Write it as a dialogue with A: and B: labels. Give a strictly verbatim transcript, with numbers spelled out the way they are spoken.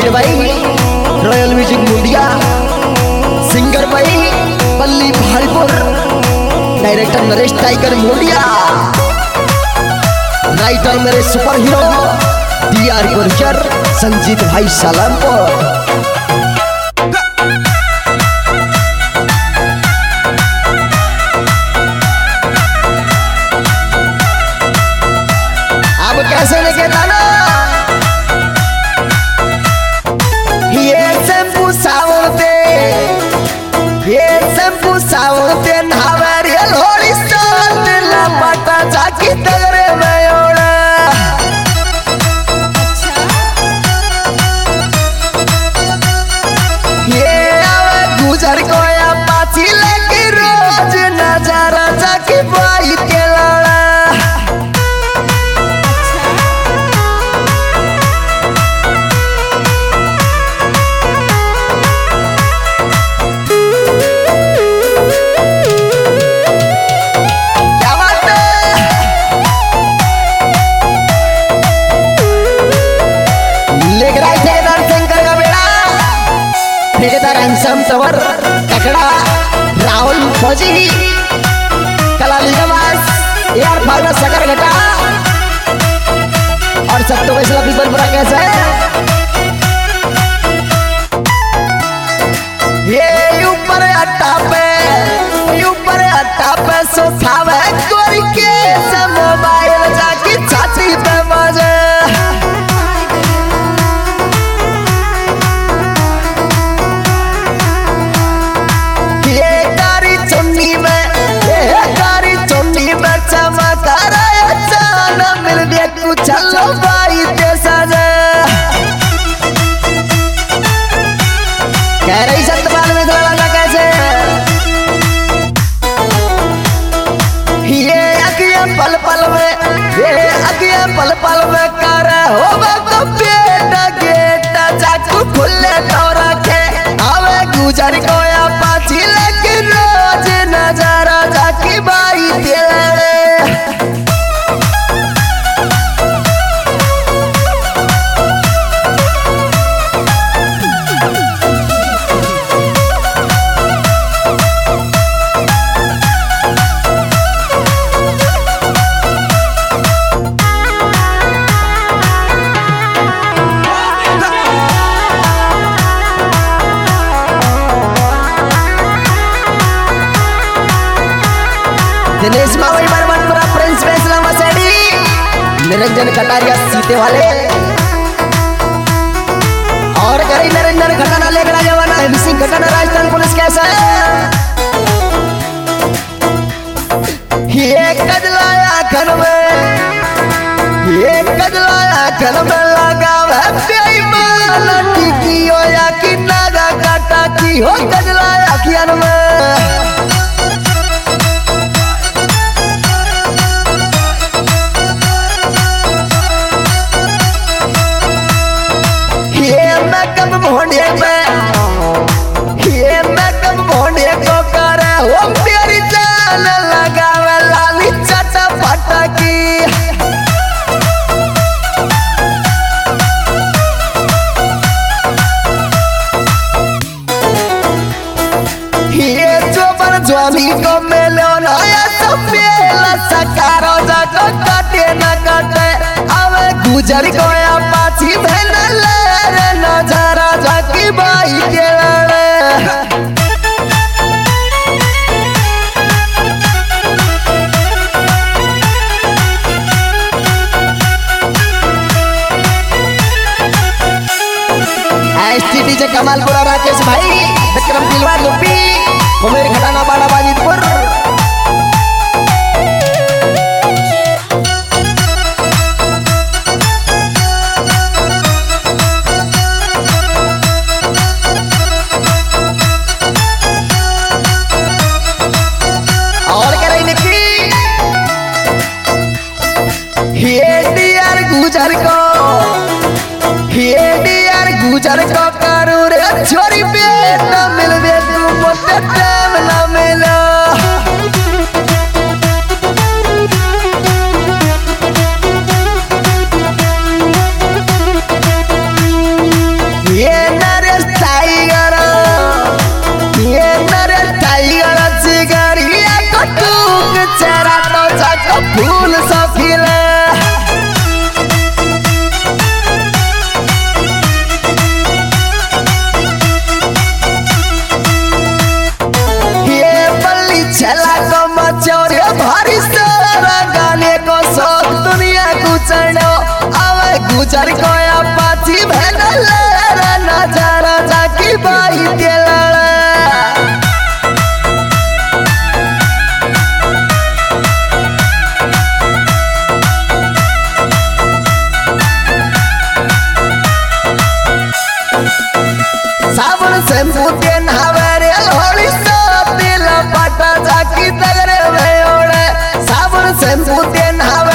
A: मेरे भाई royal music मुंडिया, singer भाई Palli Bhaipur, director Naresh Tiger Mundiya, writer मेरे super hero D R Gurjar Sanjeet भाई सलामपुर। कैसे लेके जाना ये शैम्पू सावन पे, ये शैम्पू सावन पे नहावरियल होली साल दिला पटा जाकी तगरे में ओड़ा। ये आवे गुजर को या पाची लेके रोज नजारा जाकी बाई के लड़ा। तवर ककड़ा राहुल फौजी कलाली नवाज यार फार्मा सकर घटा और सब तो वैसा पीपल पूरा कैसा है ये ऊपर अट्टा पे ऊपर अट्टा पे सोफावे कोरी के सब मोबाइल जाके छाती पे बजे। चलो भाई जैसा कह रही सतपाल में थोड़ा कैसे ये अगिया पल पल में, ये अगिया पल पल में कर होगा तो बेटा गेटा चाकू खुले तो रखे आवे गुजर को या पाची लेके रोज नजारा जाकी बाई तेरे। दिनेश मावई बरमनपुरा प्रिंस फैसला मसेडी, निरंजन कटारिया सीते वाले और गरी निरंजन घटना लेकर जवाना है मिसिंग घटना राजस्थान पुलिस कैसा है ये कजलाया घर में, ये कजलाया घर में लगा है बेईमान की हो या कि नागा काटा की हो कजलाया खियान में। मोहने में ये मैं कब मोहने को करे वो मेरी जान लगावे लाली चटा फटा की। ये जो बन ज्वानी को मिलो ना या तो मेला सकारो जाको काटे ना काटे आवे गुजर को या पाची बहन ले नजारा जाकी बाई के लड़े। एसटीडी से कमालपुरा राकेश भाई विक्रम दिलवार लुपी कुमेर घटाना बाड़ा बाजितपुर। गुजर को, ये डियर गुजर को करू रे शैम्पू देन